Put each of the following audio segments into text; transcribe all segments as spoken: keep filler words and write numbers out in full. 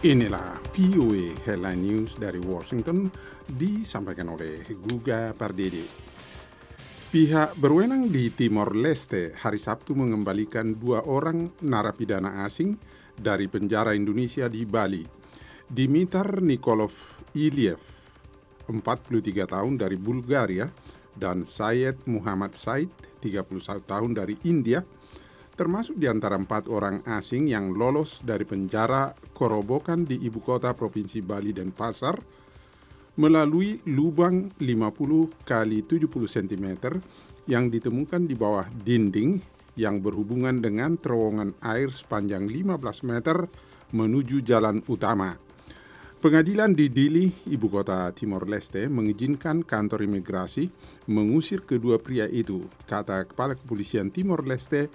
Inilah V O A Headline News dari Washington disampaikan oleh Guga Pardede. Pihak berwenang di Timor Leste hari Sabtu mengembalikan dua orang narapidana asing dari penjara Indonesia di Bali. Dimitar Nikolov Iliev, empat puluh tiga tahun dari Bulgaria, dan Syed Muhammad Said, tiga puluh satu tahun dari India, termasuk di antara empat orang asing yang lolos dari penjara Korobokan di ibu kota Provinsi Bali Denpasar melalui lubang lima puluh kali tujuh puluh sentimeter yang ditemukan di bawah dinding yang berhubungan dengan terowongan air sepanjang lima belas meter menuju jalan utama. Pengadilan di Dili, ibu kota Timor Leste, mengizinkan kantor imigrasi mengusir kedua pria itu, kata Kepala Kepolisian Timor Leste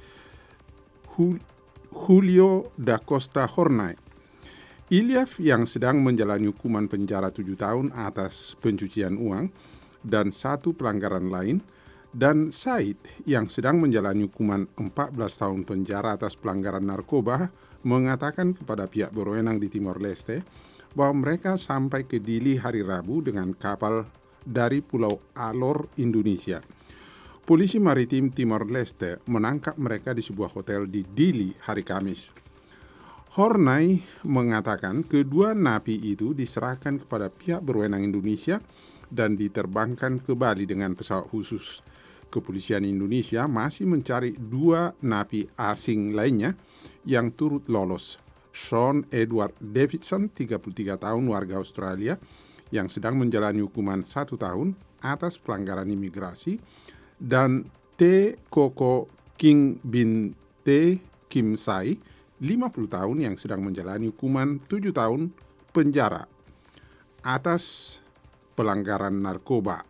Julio da Costa Hornay. Iliev yang sedang menjalani hukuman penjara tujuh tahun atas pencucian uang dan satu pelanggaran lain, dan Said yang sedang menjalani hukuman empat belas tahun penjara atas pelanggaran narkoba, mengatakan kepada pihak berwenang di Timor Leste bahwa mereka sampai ke Dili hari Rabu dengan kapal dari Pulau Alor, Indonesia. Polisi Maritim Timor Leste menangkap mereka di sebuah hotel di Dili hari Kamis. Hornay mengatakan kedua napi itu diserahkan kepada pihak berwenang Indonesia dan diterbangkan ke Bali dengan pesawat khusus. Kepolisian Indonesia masih mencari dua napi asing lainnya yang turut lolos. Sean Edward Davidson, tiga puluh tiga tahun, warga Australia, yang sedang menjalani hukuman satu tahun atas pelanggaran imigrasi, dan T. Koko King bin T. Kim Sai, lima puluh tahun, yang sedang menjalani hukuman tujuh tahun penjara atas pelanggaran narkoba.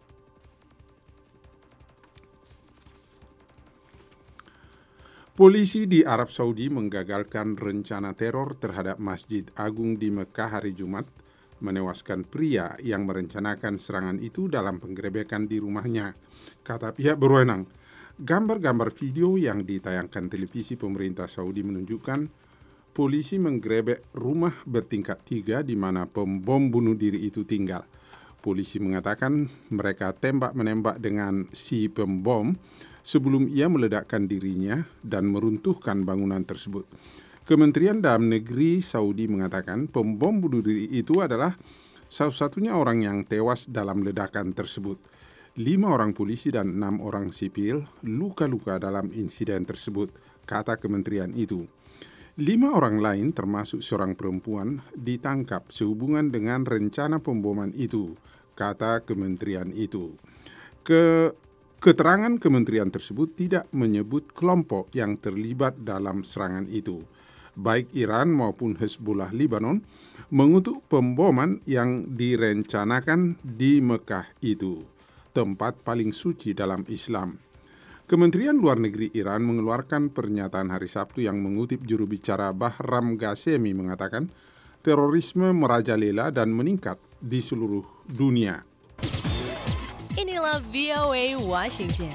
Polisi di Arab Saudi menggagalkan rencana teror terhadap Masjid Agung di Mekah hari Jumat, menewaskan pria yang merencanakan serangan itu dalam penggerebekan di rumahnya, kata pihak berwenang. Gambar-gambar video yang ditayangkan televisi pemerintah Saudi menunjukkan polisi menggerebek rumah bertingkat tiga di mana pembom bunuh diri itu tinggal. Polisi mengatakan mereka tembak-menembak dengan si pembom sebelum ia meledakkan dirinya dan meruntuhkan bangunan tersebut. Kementerian Dalam Negeri Saudi mengatakan pembom bunuh diri itu adalah satu-satunya orang yang tewas dalam ledakan tersebut. Lima orang polisi dan enam orang sipil luka-luka dalam insiden tersebut, kata kementerian itu. Lima orang lain termasuk seorang perempuan ditangkap sehubungan dengan rencana pemboman itu, kata kementerian itu. Ke Keterangan kementerian tersebut tidak menyebut kelompok yang terlibat dalam serangan itu. Baik Iran maupun Hezbollah Lebanon mengutuk pemboman yang direncanakan di Mekah itu, tempat paling suci dalam Islam. Kementerian Luar Negeri Iran mengeluarkan pernyataan hari Sabtu yang mengutip juru bicara Bahram Ghasemi mengatakan terorisme merajalela dan meningkat di seluruh dunia. Inilah V O A Washington.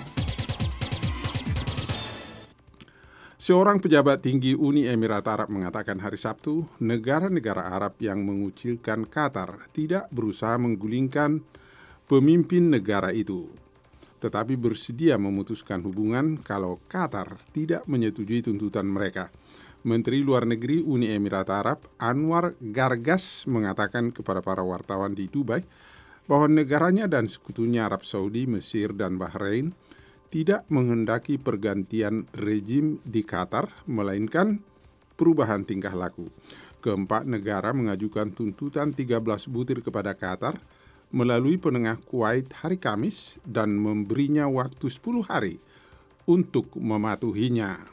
Seorang pejabat tinggi Uni Emirat Arab mengatakan hari Sabtu, negara-negara Arab yang mengucilkan Qatar tidak berusaha menggulingkan pemimpin negara itu, tetapi bersedia memutuskan hubungan kalau Qatar tidak menyetujui tuntutan mereka. Menteri Luar Negeri Uni Emirat Arab Anwar Gargas mengatakan kepada para wartawan di Dubai bahwa negaranya dan sekutunya Arab Saudi, Mesir, dan Bahrain tidak menghendaki pergantian rejim di Qatar, melainkan perubahan tingkah laku. Keempat negara mengajukan tuntutan tiga belas butir kepada Qatar melalui penengah Kuwait hari Kamis dan memberinya waktu sepuluh hari untuk mematuhinya.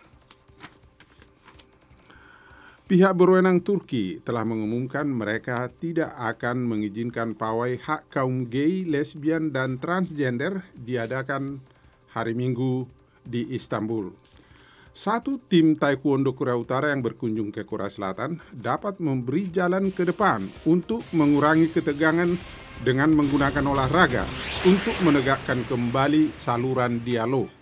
Pihak berwenang Turki telah mengumumkan mereka tidak akan mengizinkan pawai hak kaum gay, lesbian, dan transgender diadakan hari Minggu di Istanbul. Satu tim taekwondo Korea Utara yang berkunjung ke Korea Selatan dapat memberi jalan ke depan untuk mengurangi ketegangan dengan menggunakan olahraga untuk menegakkan kembali saluran dialog.